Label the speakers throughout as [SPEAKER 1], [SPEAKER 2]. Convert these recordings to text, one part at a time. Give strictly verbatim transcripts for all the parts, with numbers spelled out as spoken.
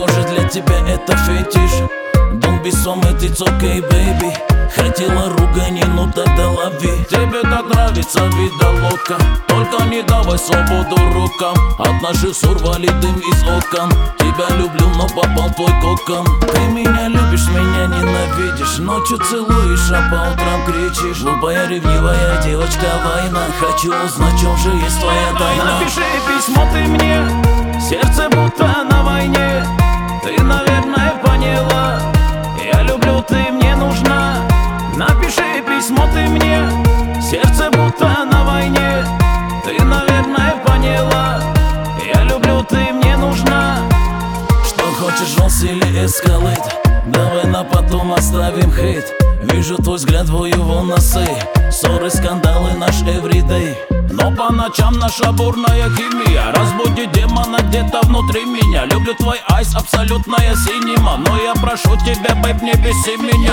[SPEAKER 1] может для тебя это фетиш. Don't be so mad, it's okay, baby. Хотела ругани, ну тогда лови. Тебе так нравится видолока, только не давай свободу рукам. От наших ссор вали дым из окон. Тебя люблю, но попал твой кокон. Ты меня любишь, меня ненавидишь. Ночью целуешь, а по утрам кричишь. Глупая, ревнивая девочка, война. Хочу узнать, в чем же есть твоя тайна.
[SPEAKER 2] Напиши письмо ты мне, сердце будто на войне. Ты, наверное, поняла, я люблю, ты мне нужна. Напиши письмо ты мне, сердце будто на войне. Ты, наверное, поняла, я люблю, ты мне нужна.
[SPEAKER 1] Что хочешь, жёст или эскалейт? Давай на потом оставим хейт. Вижу твой взгляд в его носы. Ссоры, скандалы, наш everyday. Но по ночам наша бурная химия разбудит демона где-то внутри меня. Люблю твой айс, абсолютная синема. Но я прошу тебя, бэйб, не беси меня.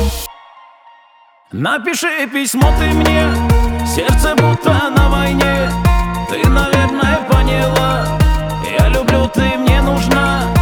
[SPEAKER 2] Напиши письмо ты мне, сердце будто на войне. Ты, наверное, поняла, я люблю, ты мне нужна.